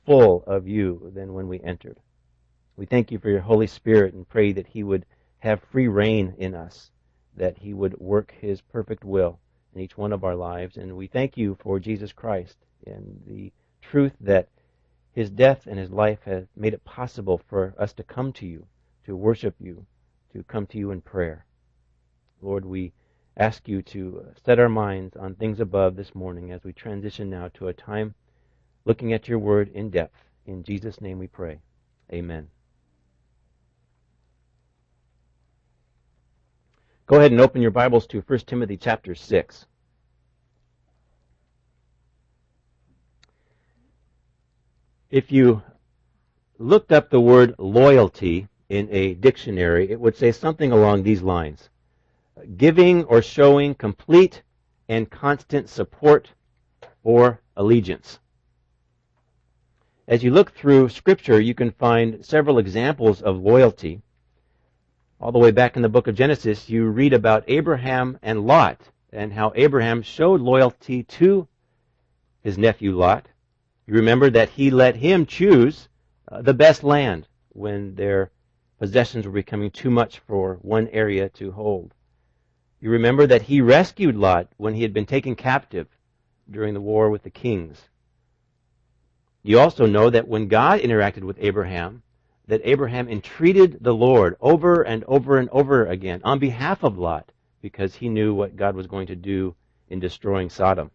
full of you than when we entered. We thank you for your Holy Spirit and pray that he would have free reign in us, that he would work his perfect will in each one of our lives. And we thank you for Jesus Christ and the truth that his death and his life has made it possible for us to come to you, to worship you, to come to you in prayer. Lord, we ask you to set our minds on things above this morning as we transition now to a time looking at your word in depth. In Jesus' name we pray. Amen. Go ahead and open your Bibles to 1 Timothy chapter 6. If you looked up the word loyalty in a dictionary, it would say something along these lines: giving or showing complete and constant support or allegiance. As you look through Scripture, you can find several examples of loyalty. All the way back in the book of Genesis, you read about Abraham and Lot and how Abraham showed loyalty to his nephew Lot. You remember that he let him choose the best land when their possessions were becoming too much for one area to hold. You remember that he rescued Lot when he had been taken captive during the war with the kings. You also know that when God interacted with Abraham, that Abraham entreated the Lord over and over and over again on behalf of Lot because he knew what God was going to do in destroying Sodom.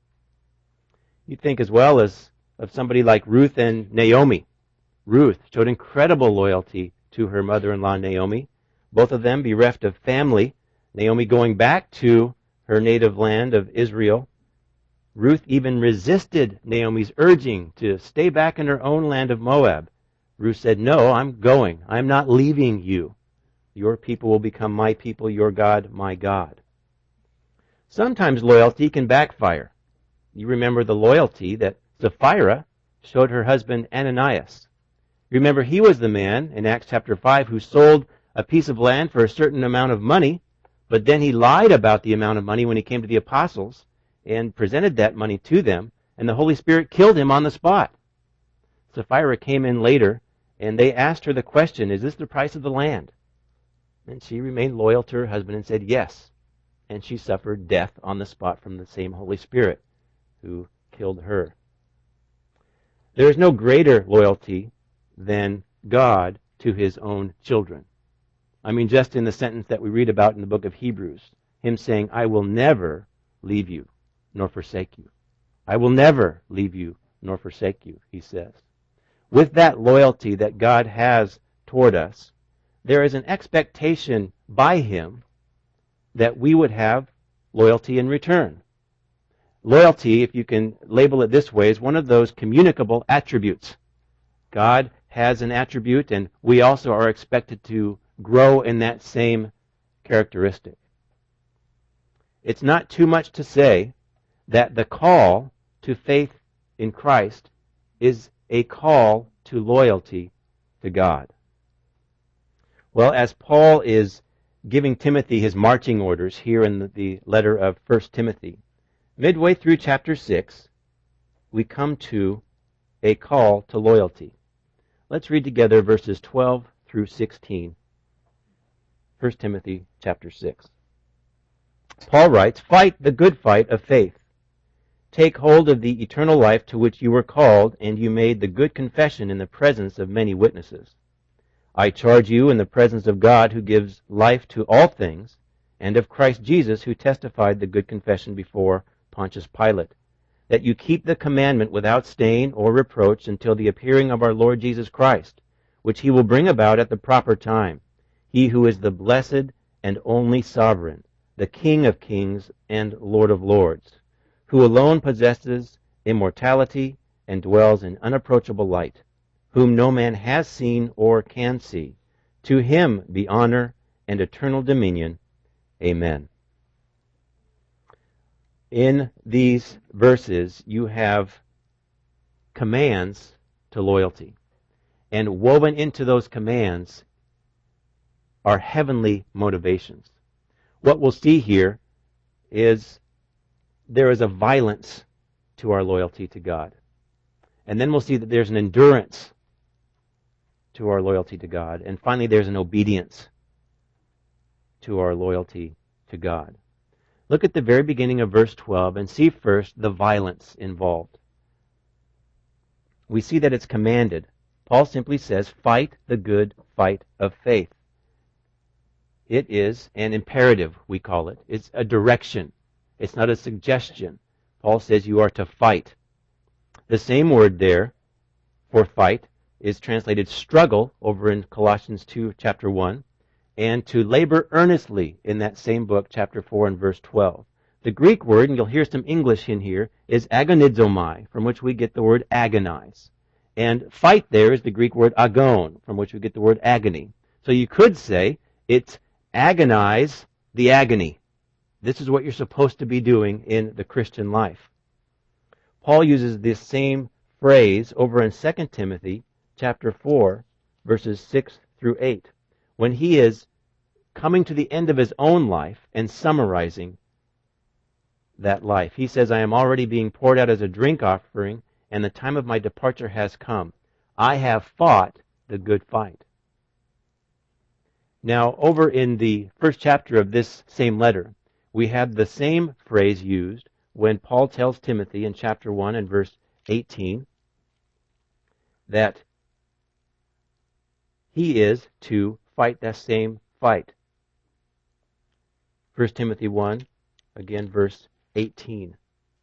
You think as well as of somebody like Ruth and Naomi. Ruth showed incredible loyalty to her mother-in-law Naomi, both of them bereft of family, Naomi going back to her native land of Israel. Ruth even resisted Naomi's urging to stay back in her own land of Moab. Ruth said, "No, I'm going. I'm not leaving you. Your people will become my people, your God, my God." Sometimes loyalty can backfire. You remember the loyalty that Sapphira showed her husband Ananias. Remember, he was the man in Acts chapter 5 who sold a piece of land for a certain amount of money, but then he lied about the amount of money when he came to the apostles and presented that money to them, and the Holy Spirit killed him on the spot. Sapphira came in later, and they asked her the question, "Is this the price of the land?" And she remained loyal to her husband and said yes. And she suffered death on the spot from the same Holy Spirit who killed her. There is no greater loyalty than God to his own children. I mean, just in the sentence that we read about in the book of Hebrews, him saying, "I will never leave you nor forsake you." I will never leave you nor forsake you, he says. With that loyalty that God has toward us, there is an expectation by him that we would have loyalty in return. Loyalty, if you can label it this way, is one of those communicable attributes. God has an attribute, and we also are expected to grow in that same characteristic. It's not too much to say that the call to faith in Christ is a call to loyalty to God. Well, as Paul is giving Timothy his marching orders here in the letter of 1 Timothy, midway through chapter 6, we come to a call to loyalty. Let's read together verses 12 through 16. 1 Timothy chapter 6. Paul writes, "Fight the good fight of faith. Take hold of the eternal life to which you were called, and you made the good confession in the presence of many witnesses. I charge you in the presence of God who gives life to all things, and of Christ Jesus who testified the good confession before Pontius Pilate, that you keep the commandment without stain or reproach until the appearing of our Lord Jesus Christ, which he will bring about at the proper time. He who is the blessed and only sovereign, the King of kings and Lord of lords, who alone possesses immortality and dwells in unapproachable light, whom no man has seen or can see. To him be honor and eternal dominion. Amen." In these verses, you have commands to loyalty. And woven into those commands are heavenly motivations. What we'll see here is there is a violence to our loyalty to God. And then we'll see that there's an endurance to our loyalty to God. And finally, there's an obedience to our loyalty to God. Look at the very beginning of verse 12 and see first the violence involved. We see that it's commanded. Paul simply says, fight the good fight of faith. It is an imperative, we call it. It's a direction. It's not a suggestion. Paul says you are to fight. The same word there for fight is translated struggle over in Colossians 2, chapter 1, and to labor earnestly in that same book, chapter 4 and verse 12. The Greek word, and you'll hear some English in here, is agonizomai, from which we get the word agonize. And fight there is the Greek word agon, from which we get the word agony. So you could say it's agonize the agony. This is what you're supposed to be doing in the Christian life. Paul uses this same phrase over in 2 Timothy chapter 4, verses 6 through 8, when he is coming to the end of his own life and summarizing that life. He says, I am already being poured out as a drink offering, and the time of my departure has come. I have fought the good fight. Now, over in the first chapter of this same letter, we have the same phrase used when Paul tells Timothy in chapter 1 and verse 18 that he is to fight that same fight. 1 Timothy 1, again, verse 18.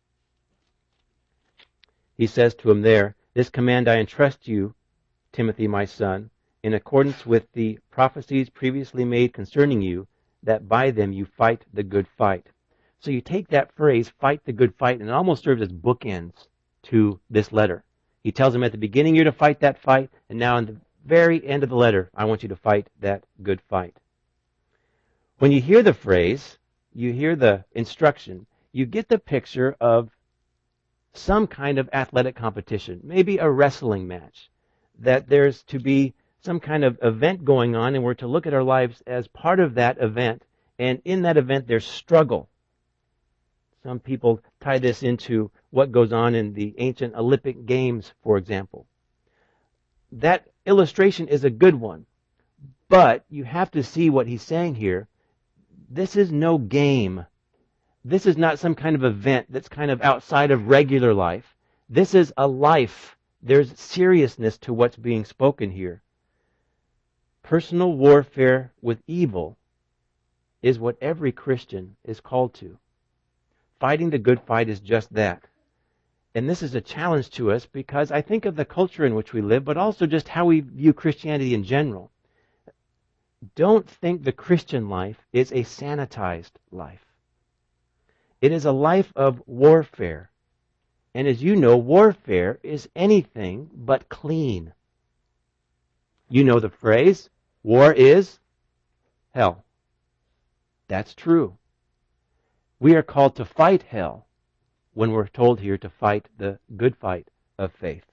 He says to him there, this command I entrust you, Timothy, my son, in accordance with the prophecies previously made concerning you, that by them you fight the good fight. So you take that phrase, fight the good fight, and it almost serves as bookends to this letter. He tells him at the beginning you're to fight that fight, and now in the very end of the letter, I want you to fight that good fight. When you hear the phrase, you hear the instruction, you get the picture of some kind of athletic competition, maybe a wrestling match, that there's to be some kind of event going on, and we're to look at our lives as part of that event, and in that event there's struggle. Some people tie this into what goes on in the ancient Olympic Games, for example. That illustration is a good one, but you have to see what he's saying here. This is no game. This is not some kind of event that's kind of outside of regular life. This is a life. There's seriousness to what's being spoken here. Personal warfare with evil is what every Christian is called to. Fighting the good fight is just that. And this is a challenge to us because I think of the culture in which we live, but also just how we view Christianity in general. Don't think the Christian life is a sanitized life. It is a life of warfare. And as you know, warfare is anything but clean. You know the phrase, war is hell. That's true. We are called to fight hell when we're told here to fight the good fight of faith.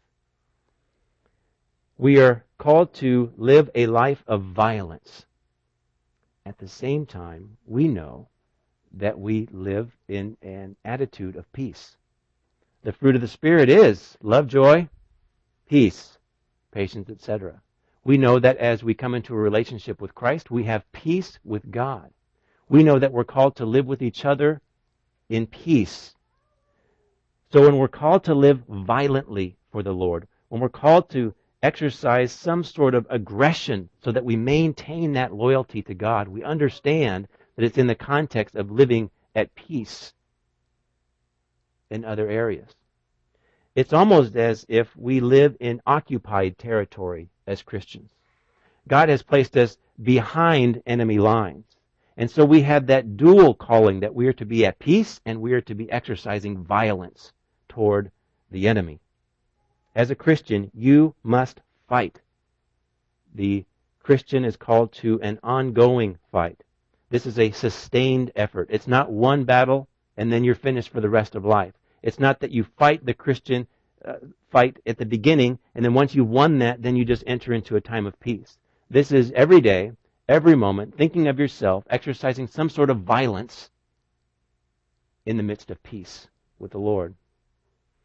We are called to live a life of violence. At the same time, we know that we live in an attitude of peace. The fruit of the Spirit is love, joy, peace, patience, etc. We know that as we come into a relationship with Christ, we have peace with God. We know that we're called to live with each other in peace. So when we're called to live violently for the Lord, when we're called to exercise some sort of aggression so that we maintain that loyalty to God, we understand that it's in the context of living at peace in other areas. It's almost as if we live in occupied territory as Christians. God has placed us behind enemy lines. And so we have that dual calling that we are to be at peace and we are to be exercising violence toward the enemy. As a Christian, you must fight. The Christian is called to an ongoing fight. This is a sustained effort. It's not one battle and then you're finished for the rest of life. It's not that you fight the Christian fight at the beginning and then once you've won that, then you just enter into a time of peace. This is every day, every moment, thinking of yourself, exercising some sort of violence in the midst of peace with the Lord.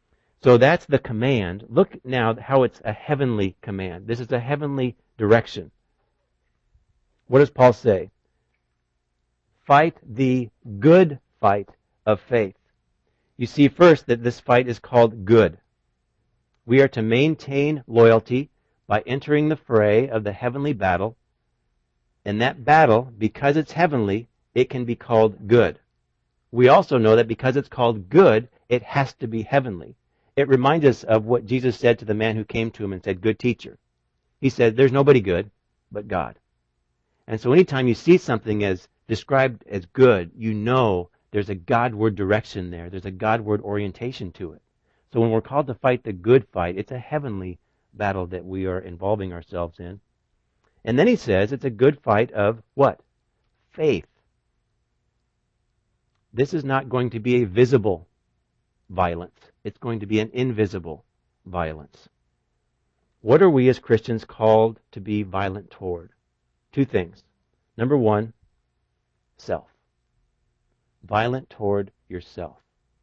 So that's the command. Look now how it's a heavenly command. This is a heavenly direction. What does Paul say? Fight the good fight of faith. You see first that this fight is called good. We are to maintain loyalty by entering the fray of the heavenly battle. And that battle, because it's heavenly, it can be called good. We also know that because it's called good, it has to be heavenly. It reminds us of what Jesus said to the man who came to him and said, "Good teacher." He said, "There's nobody good but God." And so anytime you see something as described as good, you know there's a Godward direction there. There's a Godward orientation to it. So when we're called to fight the good fight, it's a heavenly battle that we are involving ourselves in. And then he says it's a good fight of what? Faith. This is not going to be a visible violence. It's going to be an invisible violence. What are we as Christians called to be violent toward? Two things. Number one, self. Violent toward yourself.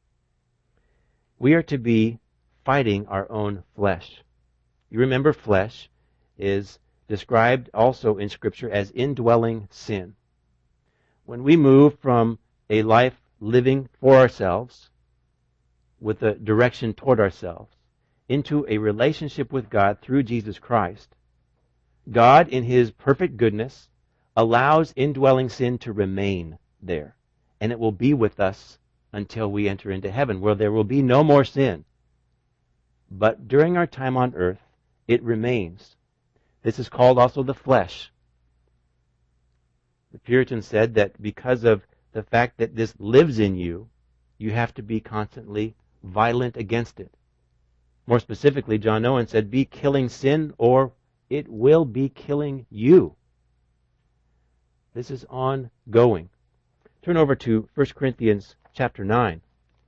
We are to be fighting our own flesh. You remember flesh is described also in Scripture as indwelling sin. When we move from a life living for ourselves, with a direction toward ourselves, into a relationship with God through Jesus Christ, God, in His perfect goodness, allows indwelling sin to remain there. And it will be with us until we enter into heaven, where there will be no more sin. But during our time on earth, it remains. This is called also the flesh. The Puritans said that because of the fact that this lives in you, you have to be constantly violent against it. More specifically, John Owen said, be killing sin or it will be killing you. This is ongoing. Turn over to 1 Corinthians chapter 9.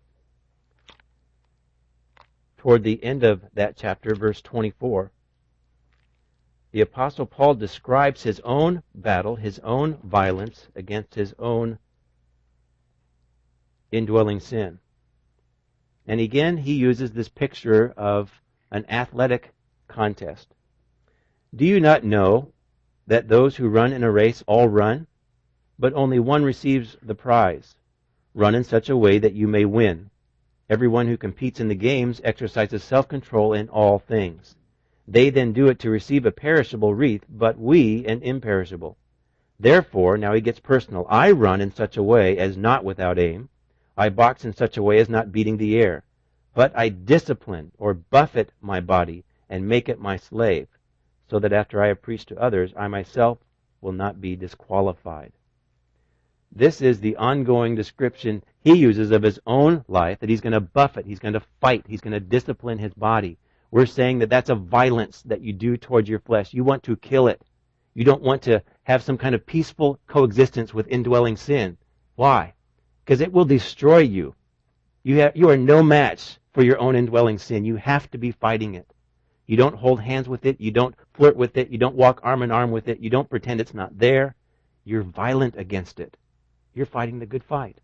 Toward the end of that chapter, verse 24, the Apostle Paul describes his own battle, his own violence against his own indwelling sin. And again, he uses this picture of an athletic contest. Do you not know that those who run in a race all run, but only one receives the prize? Run in such a way that you may win. Everyone who competes in the games exercises self-control in all things. They then do it to receive a perishable wreath, but we an imperishable. Therefore, now he gets personal, I run in such a way as not without aim. I box in such a way as not beating the air. But I discipline or buffet my body and make it my slave, so that after I have preached to others, I myself will not be disqualified. This is the ongoing description he uses of his own life, that he's going to buffet, he's going to fight, he's going to discipline his body. We're saying that that's a violence that you do towards your flesh. You want to kill it. You don't want to have some kind of peaceful coexistence with indwelling sin. Why? Because it will destroy you. You are no match for your own indwelling sin. You have to be fighting it. You don't hold hands with it. You don't flirt with it. You don't walk arm in arm with it. You don't pretend it's not there. You're violent against it. You're fighting the good fight.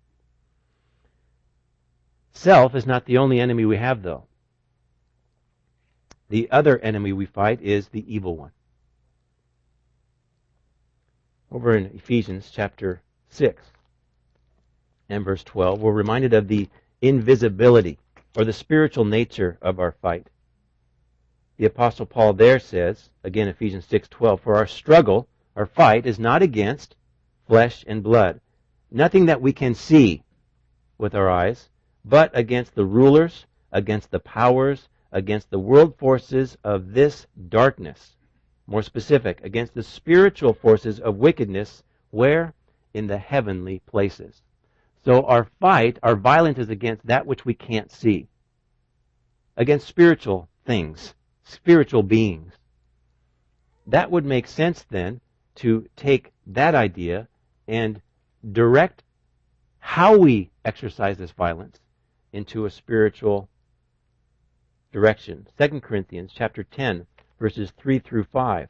Self is not the only enemy we have, though. The other enemy we fight is the evil one. Over in Ephesians chapter 6 and verse 12, we're reminded of the invisibility or the spiritual nature of our fight. The Apostle Paul there says, again Ephesians 6:12, for our struggle, our fight, is not against flesh and blood, nothing that we can see with our eyes, but against the rulers, against the powers, against the world forces of this darkness. More specific, against the spiritual forces of wickedness, where? In the heavenly places. So our fight, our violence is against that which we can't see. Against spiritual things, spiritual beings. That would make sense then to take that idea and direct how we exercise this violence into a spiritual direction. 2 Corinthians chapter 10, verses 3 through 5.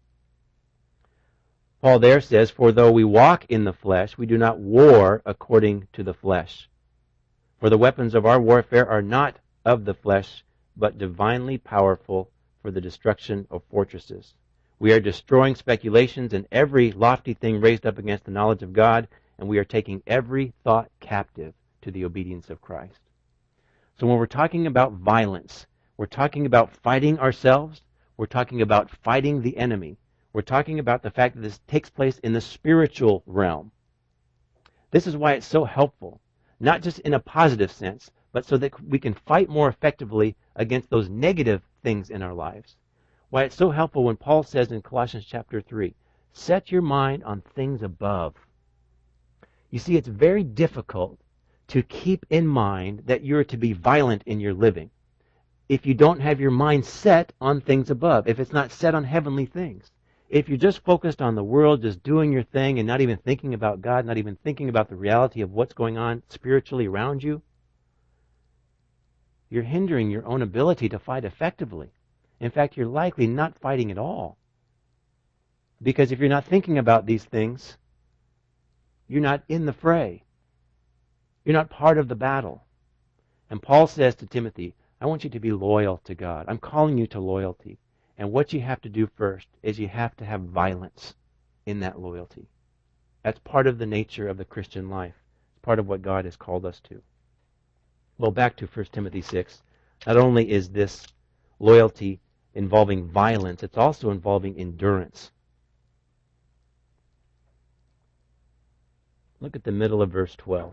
Paul there says, for though we walk in the flesh, we do not war according to the flesh. For the weapons of our warfare are not of the flesh, but divinely powerful for the destruction of fortresses. We are destroying speculations and every lofty thing raised up against the knowledge of God, and we are taking every thought captive to the obedience of Christ. So when we're talking about violence, we're talking about fighting ourselves, we're talking about fighting the enemy, we're talking about the fact that this takes place in the spiritual realm. This is why it's so helpful, not just in a positive sense, but so that we can fight more effectively against those negative things in our lives. Why it's so helpful when Paul says in Colossians chapter 3, set your mind on things above. You see, it's very difficult to keep in mind that you're to be violent in your living if you don't have your mind set on things above, if it's not set on heavenly things. If you're just focused on the world, just doing your thing and not even thinking about God, not even thinking about the reality of what's going on spiritually around you, you're hindering your own ability to fight effectively. In fact, you're likely not fighting at all. Because if you're not thinking about these things, you're not in the fray. You're not part of the battle. And Paul says to Timothy, I want you to be loyal to God. I'm calling you to loyalty. And what you have to do first is you have to have violence in that loyalty. That's part of the nature of the Christian life. It's part of what God has called us to. Well, back to 1 Timothy 6. Not only is this loyalty involving violence, it's also involving endurance. Look at the middle of verse 12.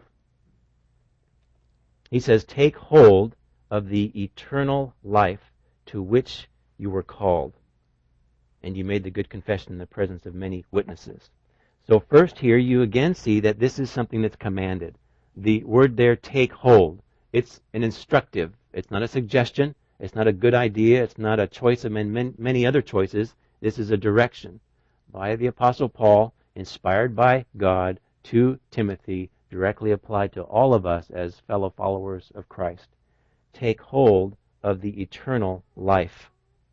He says, take hold of the eternal life to which you were called, and you made the good confession in the presence of many witnesses. So first here you again see that this is something that's commanded. The word there, take hold, it's an instructive. It's not a suggestion. It's not a good idea. It's not a choice among many other choices. This is a direction by the Apostle Paul, inspired by God, to Timothy, directly applied to all of us as fellow followers of Christ. Take hold of the eternal life.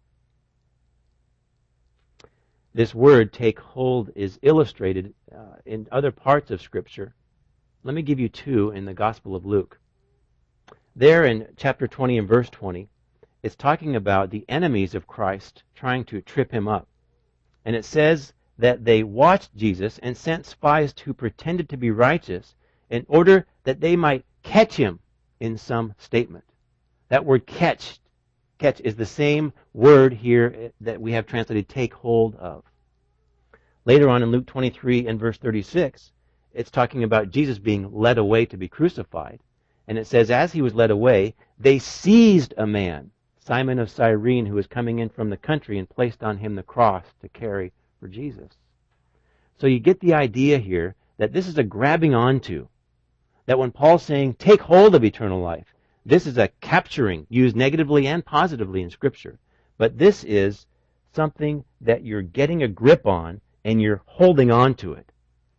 This word, take hold, is illustrated in other parts of Scripture. Let me give you two in the Gospel of Luke. There in chapter 20 and verse 20, it's talking about the enemies of Christ trying to trip him up. And it says that they watched Jesus and sent spies who pretended to be righteous in order that they might catch him in some statement. That word catch is the same word here that we have translated take hold of. Later on in Luke 23 and verse 36, it's talking about Jesus being led away to be crucified. And it says, as he was led away, they seized a man, Simon of Cyrene, who was coming in from the country, and placed on him the cross to carry for Jesus. So you get the idea here that this is a grabbing onto. That when Paul's saying, take hold of eternal life, this is a capturing, used negatively and positively in Scripture. But this is something that you're getting a grip on and you're holding on to it.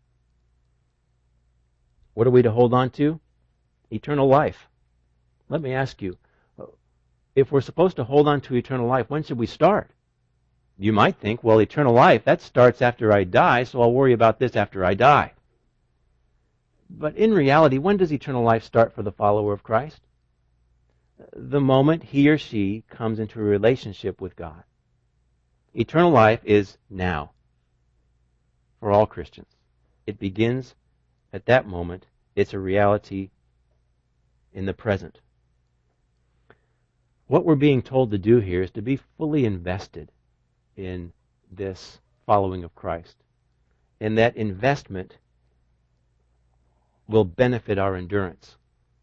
What are we to hold on to? Eternal life. Let me ask you, if we're supposed to hold on to eternal life, when should we start? You might think, well, eternal life, that starts after I die, so I'll worry about this after I die. But in reality, when does eternal life start for the follower of Christ? The moment he or she comes into a relationship with God. Eternal life is now for all Christians. It begins at that moment. It's a reality in the present. What we're being told to do here is to be fully invested in this following of Christ. And that investment will benefit our endurance.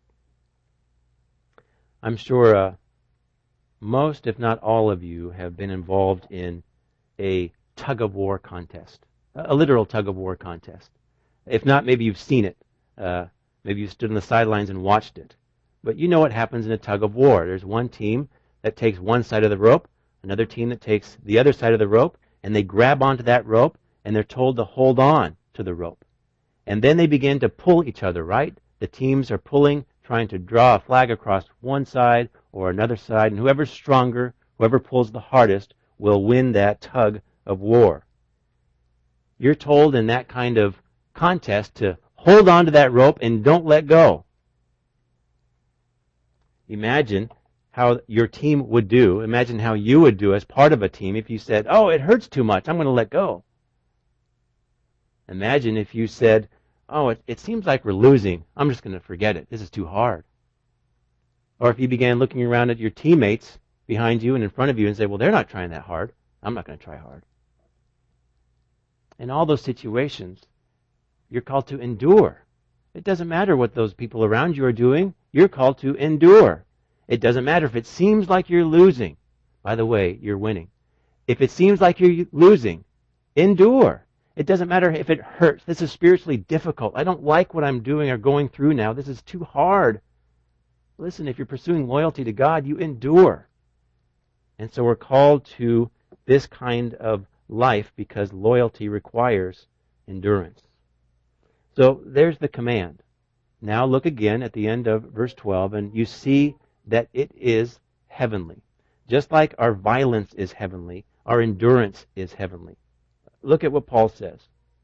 I'm sure most, if not all of you, have been involved in a tug-of-war contest, a literal tug-of-war contest. If not, maybe you've seen it. Maybe you stood on the sidelines and watched it. But you know what happens in a tug-of-war. There's one team that takes one side of the rope, another team that takes the other side of the rope, and they grab onto that rope, and they're told to hold on to the rope. And then they begin to pull each other, right? The teams are pulling, trying to draw a flag across one side or another side, and whoever's stronger, whoever pulls the hardest, will win that tug of war. You're told in that kind of contest to hold on to that rope and don't let go. Imagine how your team would do. Imagine how you would do as part of a team if you said, oh, it hurts too much, I'm going to let go. Imagine if you said, oh, it seems like we're losing, I'm just going to forget it, this is too hard. Or if you began looking around at your teammates behind you and in front of you and say, well, they're not trying that hard, I'm not going to try hard. In all those situations, you're called to endure. It doesn't matter what those people around you are doing, you're called to endure. It doesn't matter if it seems like you're losing. By the way, you're winning. If it seems like you're losing, endure. It doesn't matter if it hurts. This is spiritually difficult. I don't like what I'm doing or going through now. This is too hard. Listen, if you're pursuing loyalty to God, you endure. And so we're called to this kind of life because loyalty requires endurance. So there's the command. Now look again at the end of verse 12, and you see that it is heavenly. Just like our violence is heavenly, our endurance is heavenly. Look at what Paul says.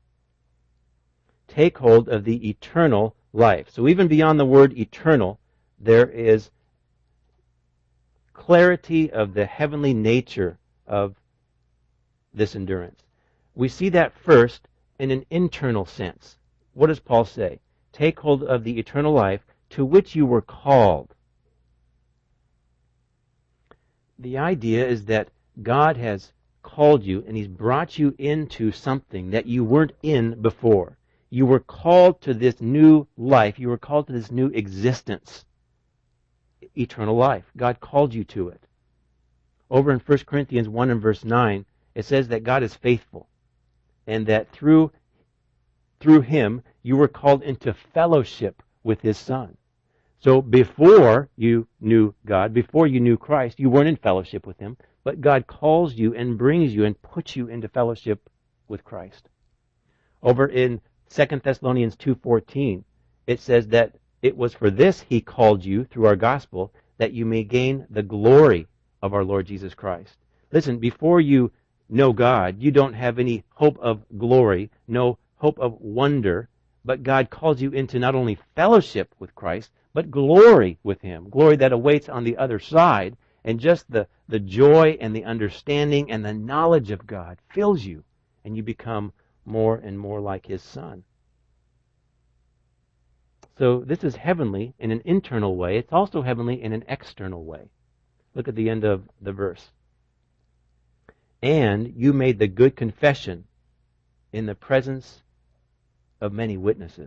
Take hold of the eternal life. So even beyond the word eternal, there is clarity of the heavenly nature of this endurance. We see that first in an internal sense. What does Paul say? Take hold of the eternal life to which you were called. The idea is that God has called you and He's brought you into something that you weren't in before. You were called to this new life. You were called to this new existence. Eternal life. God called you to it. Over in 1 Corinthians 1 and verse 9, it says that God is faithful and that through Him you were called into fellowship with His Son. So before you knew God, before you knew Christ, you weren't in fellowship with Him, but God calls you and brings you and puts you into fellowship with Christ. Over in 2 Thessalonians 2:14, it says that it was for this He called you through our gospel, that you may gain the glory of our Lord Jesus Christ. Listen, before you know God, you don't have any hope of glory, no hope of wonder, but God calls you into not only fellowship with Christ, but glory with Him, glory that awaits on the other side, and just the joy and the understanding and the knowledge of God fills you, and you become more and more like His Son. So this is heavenly in an internal way. It's also heavenly in an external way. Look at the end of the verse. And you made the good confession in the presence of many witnesses.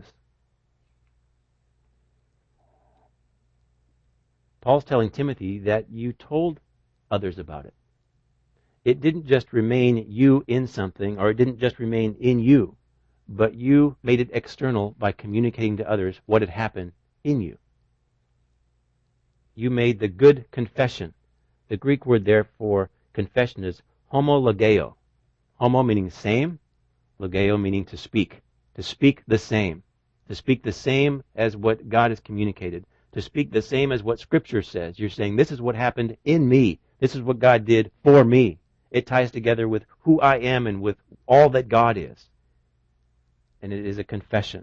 Paul's telling Timothy that you told others about it. It didn't just remain you in something, or it didn't just remain in you, but you made it external by communicating to others what had happened in you. You made the good confession. The Greek word there for confession is homologeo. Homo meaning same, logeo meaning to speak the same, to speak the same as what God has communicated, to speak the same as what Scripture says. You're saying, this is what happened in me. This is what God did for me. It ties together with who I am and with all that God is. And it is a confession.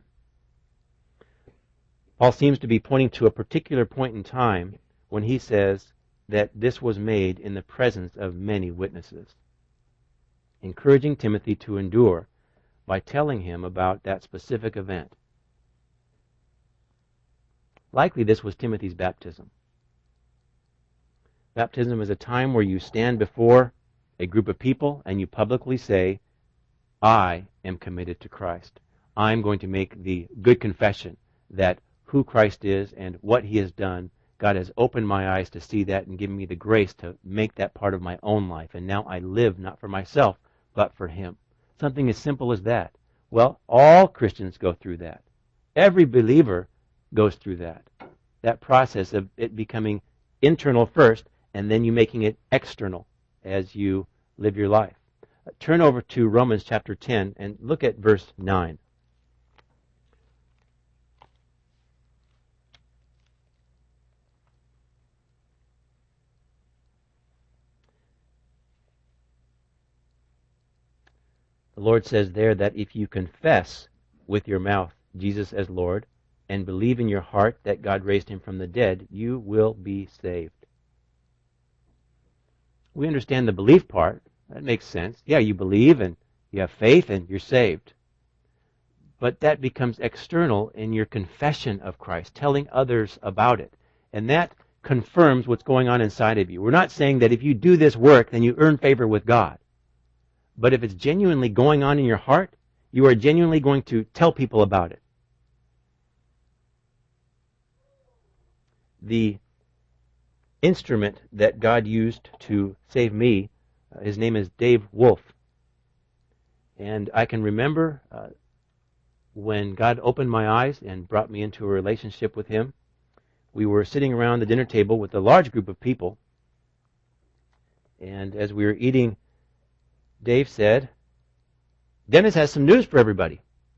Paul seems to be pointing to a particular point in time when he says that this was made in the presence of many witnesses, encouraging Timothy to endure by telling him about that specific event. Likely this was Timothy's baptism. Baptism is a time where you stand before a group of people and you publicly say, I am committed to Christ. I'm going to make the good confession that who Christ is and what He has done, God has opened my eyes to see that and given me the grace to make that part of my own life. And now I live not for myself, but for Him. Something as simple as that. Well, all Christians go through that. Every believer goes through that. That process of it becoming internal first, and then you making it external as you live your life. Turn over to Romans chapter 10 and look at verse 9. The Lord says there that if you confess with your mouth Jesus as Lord and believe in your heart that God raised Him from the dead, you will be saved. We understand the belief part. That makes sense. Yeah, you believe and you have faith and you're saved. But that becomes external in your confession of Christ, telling others about it. And that confirms what's going on inside of you. We're not saying that if you do this work, then you earn favor with God. But if it's genuinely going on in your heart, you are genuinely going to tell people about it. The instrument that God used to save me, his name is Dave Wolf. And I can remember when God opened my eyes and brought me into a relationship with him. We were sitting around the dinner table with a large group of people. And as we were eating, Dave said, "Dennis has some news for everybody."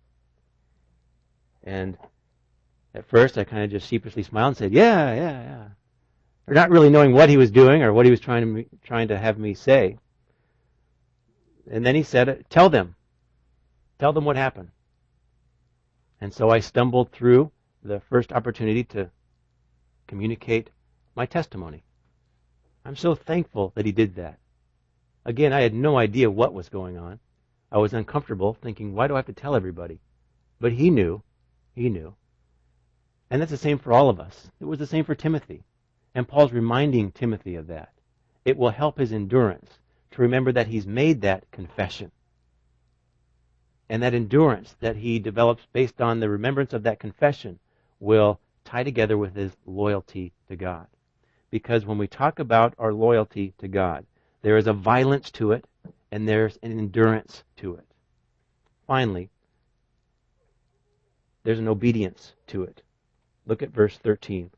And at first I kind of just sheepishly smiled and said, yeah. Or not really knowing what he was doing or what he was trying to have me say. And then he said, tell them what happened. And so I stumbled through the first opportunity to communicate my testimony. I'm so thankful that he did that. Again, I had no idea what was going on. I was uncomfortable thinking, why do I have to tell everybody? But he knew. He knew. And that's the same for all of us. It was the same for Timothy. And Paul's reminding Timothy of that. It will help his endurance to remember that he's made that confession. And that endurance that he develops based on the remembrance of that confession will tie together with his loyalty to God. Because when we talk about our loyalty to God, there is a violence to it and there's an endurance to it. Finally, there's an obedience to it. Look at verse 13.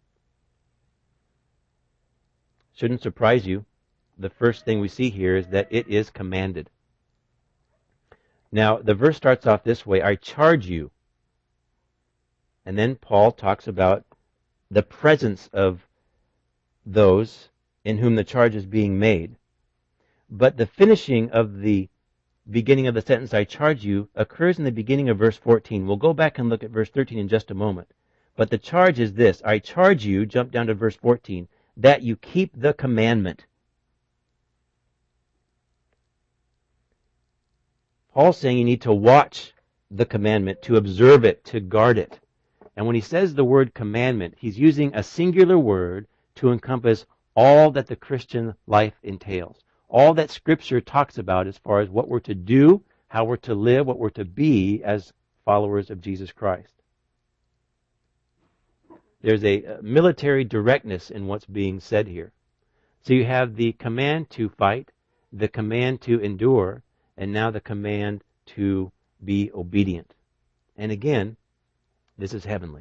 Shouldn't surprise you. The first thing we see here is that it is commanded. Now, the verse starts off this way, I charge you. And then Paul talks about the presence of those in whom the charge is being made. But the finishing of the beginning of the sentence, I charge you, occurs in the beginning of verse 14. We'll go back and look at verse 13 in just a moment. But the charge is this, I charge you, jump down to verse 14, that you keep the commandment. Paul's saying you need to watch the commandment, to observe it, to guard it. And when he says the word commandment, he's using a singular word to encompass all that the Christian life entails. All that Scripture talks about as far as what we're to do, how we're to live, what we're to be as followers of Jesus Christ. There's a military directness in what's being said here. So you have the command to fight, the command to endure, and now the command to be obedient. And again, this is heavenly.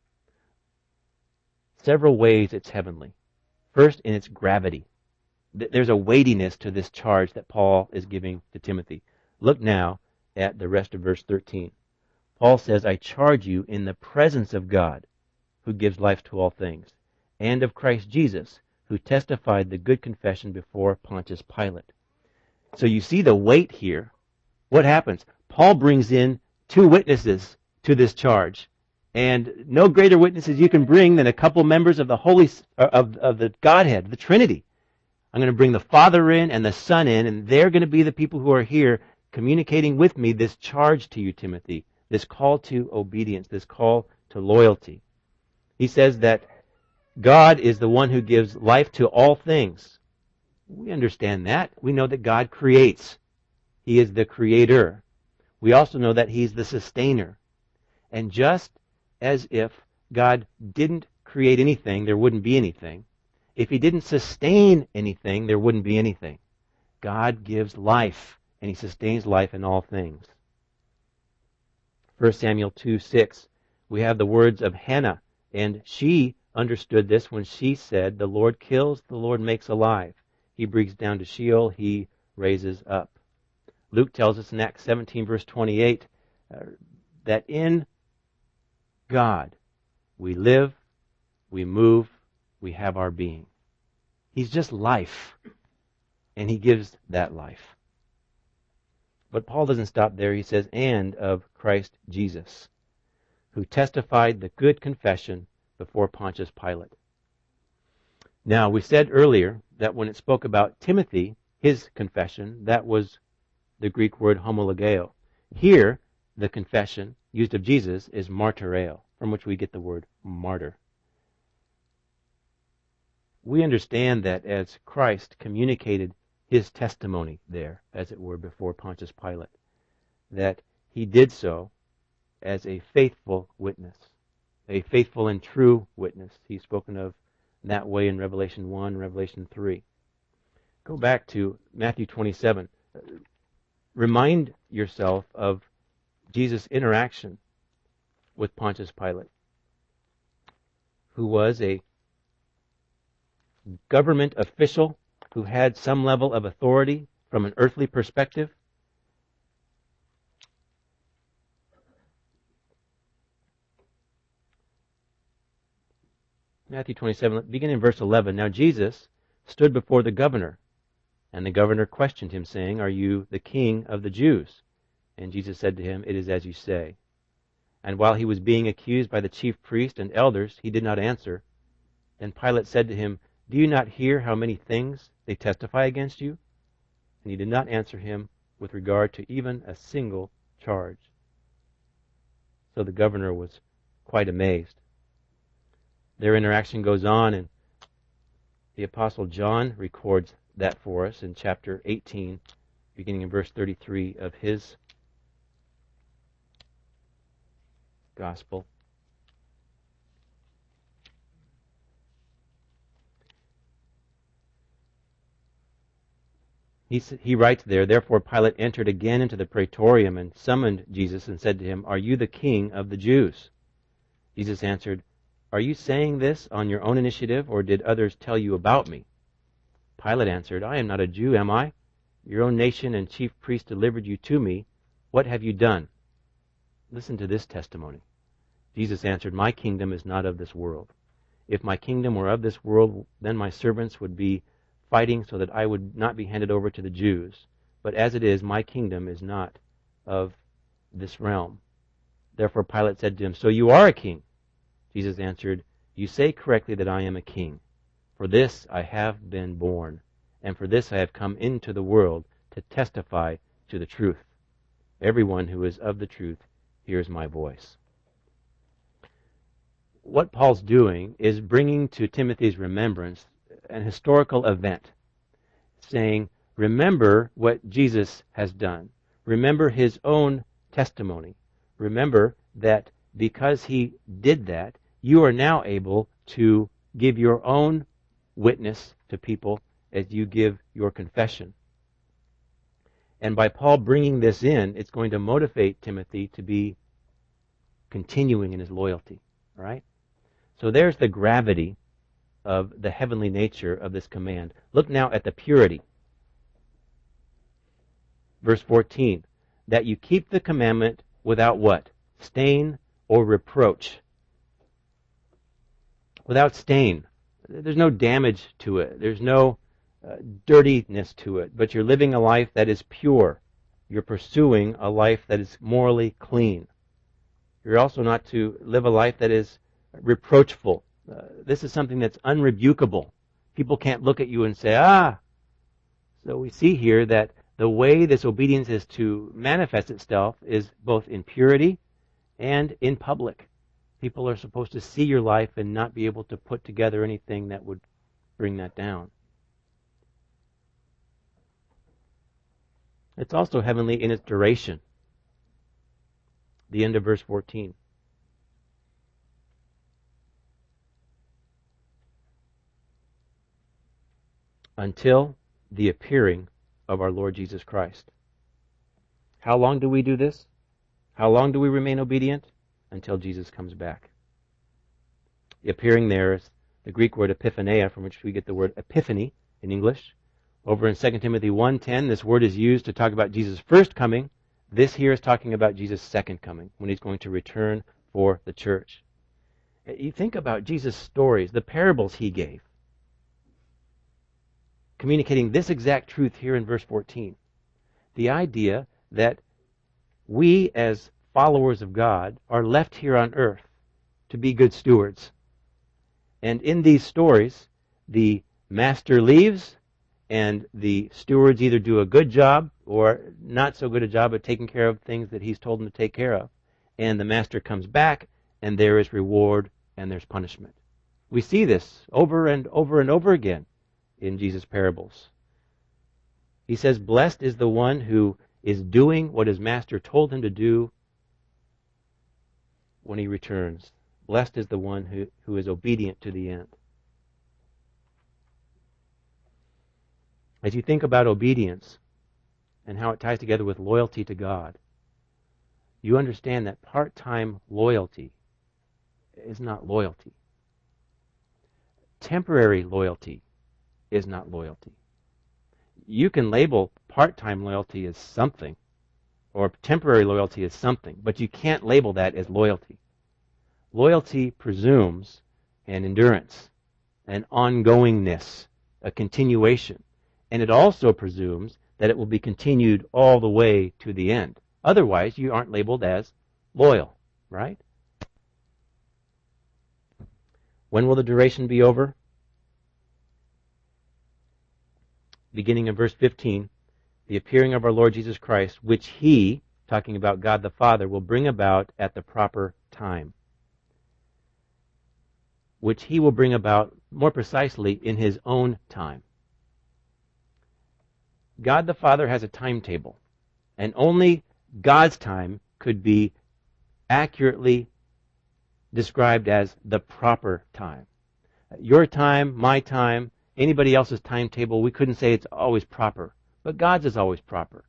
Several ways it's heavenly. First, in its gravity. There's a weightiness to this charge that Paul is giving to Timothy. Look now at the rest of verse 13. Paul says, I charge you in the presence of God, who gives life to all things, and of Christ Jesus, who testified the good confession before Pontius Pilate. So you see the weight here. What happens? Paul brings in two witnesses to this charge. And no greater witnesses you can bring than a couple members of the of the Godhead, the Trinity. I'm going to bring the Father in and the Son in, and they're going to be the people who are here communicating with me this charge to you, Timothy, this call to obedience, this call to loyalty. He says that God is the one who gives life to all things. We understand that. We know that God creates. He is the creator. We also know that He's the sustainer. And just as if God didn't create anything, there wouldn't be anything. If He didn't sustain anything, there wouldn't be anything. God gives life, and He sustains life in all things. 1 Samuel 2:6, we have the words of Hannah, and she understood this when she said, the Lord kills, the Lord makes alive. He brings down to Sheol, He raises up. Luke tells us in Acts 17, verse 28, that in God we live, we move, we have our being. He's just life, and He gives that life. But Paul doesn't stop there. He says, and of Christ Jesus, who testified the good confession before Pontius Pilate. Now, we said earlier that when it spoke about Timothy, his confession, that was the Greek word homologeo. Here, the confession used of Jesus is martyreo, from which we get the word martyr. We understand that as Christ communicated his testimony there, as it were, before Pontius Pilate, that he did so as a faithful witness, a faithful and true witness. He's spoken of that way in Revelation 1, Revelation 3. Go back to Matthew 27. Remind yourself of Jesus' interaction with Pontius Pilate, who was a government official who had some level of authority from an earthly perspective. Matthew 27, beginning in verse 11. Now Jesus stood before the governor, and the governor questioned him, saying, Are you the king of the Jews? And Jesus said to him, It is as you say. And while he was being accused by the chief priests and elders, he did not answer. Then Pilate said to him, Do you not hear how many things they testify against you? And he did not answer him with regard to even a single charge. So the governor was quite amazed. Their interaction goes on, and the Apostle John records that for us in chapter 18, beginning in verse 33 of his gospel. He writes there, Therefore Pilate entered again into the praetorium and summoned Jesus and said to him, Are you the king of the Jews? Jesus answered, Are you saying this on your own initiative, or did others tell you about me? Pilate answered, I am not a Jew, am I? Your own nation and chief priests delivered you to me. What have you done? Listen to this testimony. Jesus answered, My kingdom is not of this world. If my kingdom were of this world, then my servants would be fighting so that I would not be handed over to the Jews. But as it is, my kingdom is not of this realm. Therefore Pilate said to him, So you are a king? Jesus answered, You say correctly that I am a king. For this I have been born, and for this I have come into the world, to testify to the truth. Everyone who is of the truth hears my voice. What Paul's doing is bringing to Timothy's remembrance an historical event, saying, remember what Jesus has done. Remember his own testimony. Remember that because he did that, you are now able to give your own witness to people as you give your confession. And by Paul bringing this in, it's going to motivate Timothy to be continuing in his loyalty. All right? So there's the gravity of the heavenly nature of this command. Look now at the purity. Verse 14, that you keep the commandment without what? Stain or reproach. Without stain. There's no damage to it. There's no dirtiness to it. But you're living a life that is pure. You're pursuing a life that is morally clean. You're also not to live a life that is reproachful. This is something that's unrebukable. People can't look at you and say, So we see here that the way this obedience is to manifest itself is both in purity and in public. People are supposed to see your life and not be able to put together anything that would bring that down. It's also heavenly in its duration. The end of verse 14. Until the appearing of our Lord Jesus Christ. How long do we do this? How long do we remain obedient? Until Jesus comes back. The appearing there is the Greek word epiphaneia, from which we get the word epiphany in English. Over in 2 Timothy 1:10, this word is used to talk about Jesus' first coming. This here is talking about Jesus' second coming, when he's going to return for the church. You think about Jesus' stories, the parables he gave, communicating this exact truth here in verse 14. The idea that we as followers of God are left here on earth to be good stewards. And in these stories, the master leaves and the stewards either do a good job or not so good a job at taking care of things that he's told them to take care of. And the master comes back, and there is reward and there's punishment. We see this over and over and over again in Jesus' parables. He says, blessed is the one who is doing what his master told him to do when he returns. Blessed is the one who is obedient to the end. As you think about obedience and how it ties together with loyalty to God, you understand that part-time loyalty is not loyalty. Temporary loyalty is not loyalty. You can label part-time loyalty as something, or temporary loyalty as something, but you can't label that as loyalty. Loyalty presumes an endurance, an ongoingness, a continuation. And it also presumes that it will be continued all the way to the end. Otherwise, you aren't labeled as loyal, right? When will the duration be over? Beginning in verse 15, the appearing of our Lord Jesus Christ, which he, talking about God the Father, will bring about at the proper time. Which he will bring about, more precisely, in his own time. God the Father has a timetable, and only God's time could be accurately described as the proper time. Your time, my time, anybody else's timetable, we couldn't say it's always proper, but God's is always proper.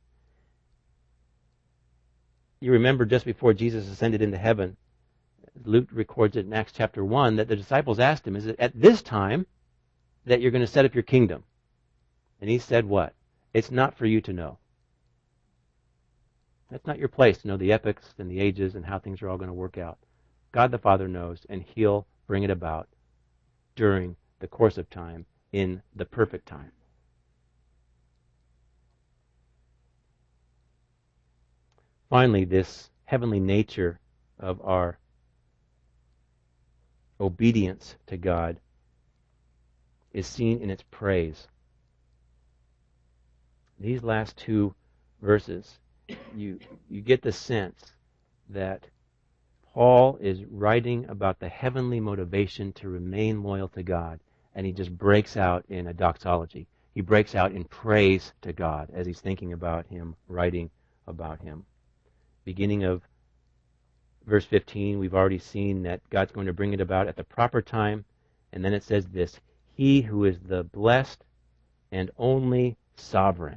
You remember just before Jesus ascended into heaven, Luke records it in Acts chapter 1, that the disciples asked him, is it at this time that you're going to set up your kingdom? And he said what? It's not for you to know. That's not your place to know the epochs and the ages and how things are all going to work out. God the Father knows, and he'll bring it about during the course of time in the perfect time. Finally, this heavenly nature of our obedience to God is seen in its praise. These last two verses, you get the sense that Paul is writing about the heavenly motivation to remain loyal to God, and he just breaks out in a doxology. He breaks out in praise to God as he's thinking about him, writing about him. Beginning of verse 15, we've already seen that God's going to bring it about at the proper time, and then it says this, he who is the blessed and only sovereign.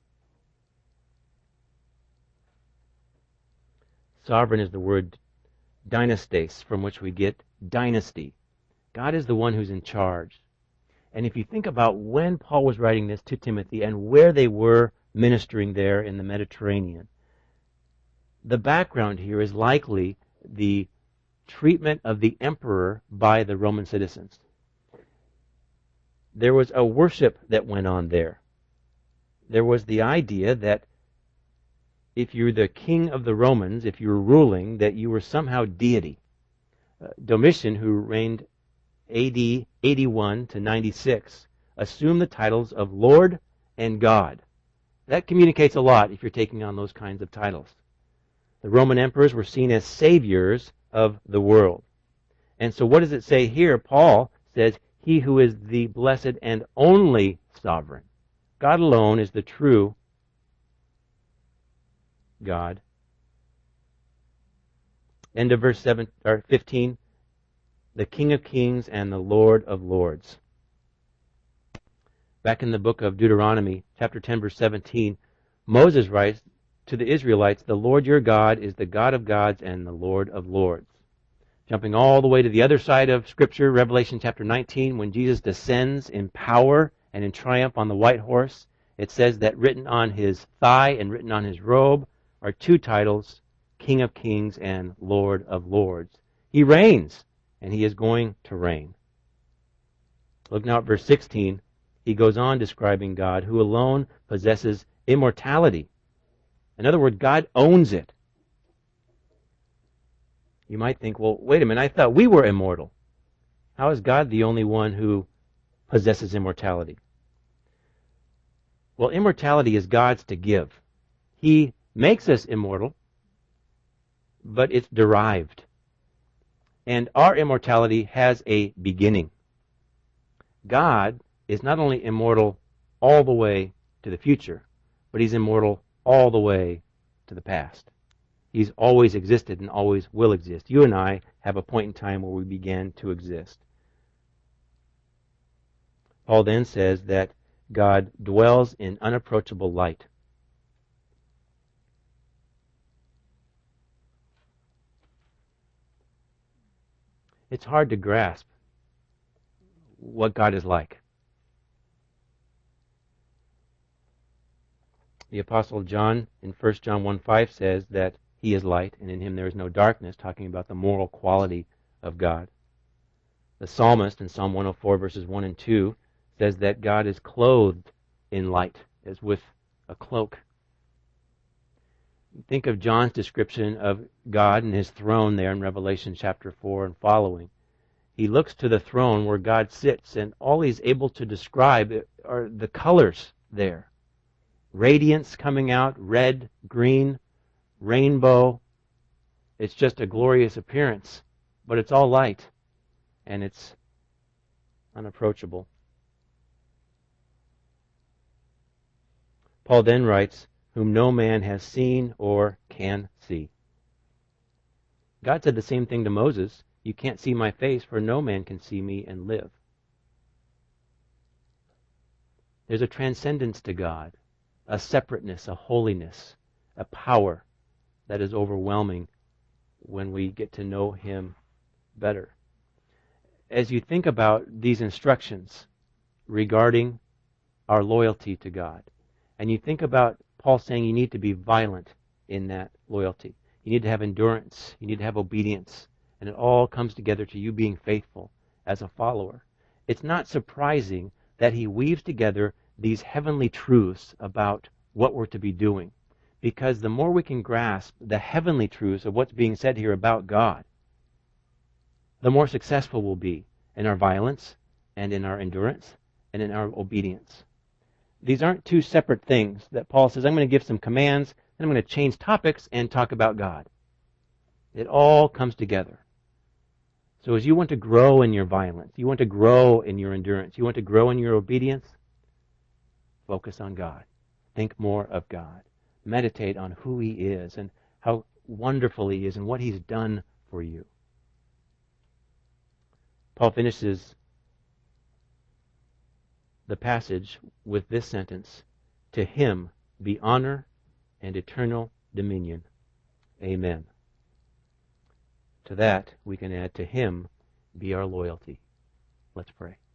Sovereign is the word dynastes, from which we get dynasty. God is the one who's in charge. And if you think about when Paul was writing this to Timothy and where they were ministering there in the Mediterranean, the background here is likely the treatment of the emperor by the Roman citizens. There was a worship that went on there. There was the idea that if you're the king of the Romans, if you were ruling, that you were somehow deity. Domitian, who reigned AD 81 to 96, assumed the titles of Lord and God. That communicates a lot if you're taking on those kinds of titles. The Roman emperors were seen as saviors of the world. And so what does it say here? Paul says, he who is the blessed and only sovereign. God alone is the true God. End of verse 15. The King of Kings and the Lord of Lords. Back in the book of Deuteronomy, chapter 10, verse 17, Moses writes to the Israelites, the Lord your God is the God of gods and the Lord of lords. Jumping all the way to the other side of Scripture, Revelation chapter 19, when Jesus descends in power and in triumph on the white horse, it says that written on his thigh and written on his robe are two titles, King of Kings and Lord of Lords. He reigns, and he is going to reign. Look now at verse 16. He goes on describing God, who alone possesses immortality. In other words, God owns it. You might think, well, wait a minute, I thought we were immortal. How is God the only one who possesses immortality? Well, immortality is God's to give. He makes us immortal, but it's derived. And our immortality has a beginning. God is not only immortal all the way to the future, but He's immortal all the way to the past. He's always existed and always will exist. You and I have a point in time where we began to exist. Paul then says that God dwells in unapproachable light. It's hard to grasp what God is like. The Apostle John in 1 John 1:5 says that He is light, and in Him there is no darkness, talking about the moral quality of God. The psalmist in Psalm 104 verses 1 and 2 says that God is clothed in light, as with a cloak. Think of John's description of God and His throne there in Revelation chapter 4 and following. He looks to the throne where God sits, and all he's able to describe are the colors there. Radiance coming out, red, green, rainbow. It's just a glorious appearance, but it's all light, and it's unapproachable. Paul then writes, whom no man has seen or can see. God said the same thing to Moses. You can't see my face, for no man can see me and live. There's a transcendence to God, a separateness, a holiness, a power that is overwhelming when we get to know Him better. As you think about these instructions regarding our loyalty to God, and you think about Paul saying you need to be violent in that loyalty. You need to have endurance. You need to have obedience. And it all comes together to you being faithful as a follower. It's not surprising that he weaves together these heavenly truths about what we're to be doing. Because the more we can grasp the heavenly truths of what's being said here about God, the more successful we'll be in our violence and in our endurance and in our obedience. These aren't two separate things that Paul says, I'm going to give some commands, and I'm going to change topics and talk about God. It all comes together. So as you want to grow in your violence, you want to grow in your endurance, you want to grow in your obedience, focus on God. Think more of God. Meditate on who He is and how wonderful He is and what He's done for you. Paul finishes the passage with this sentence, to Him be honor and eternal dominion. Amen. To that we can add, to Him be our loyalty. Let's pray.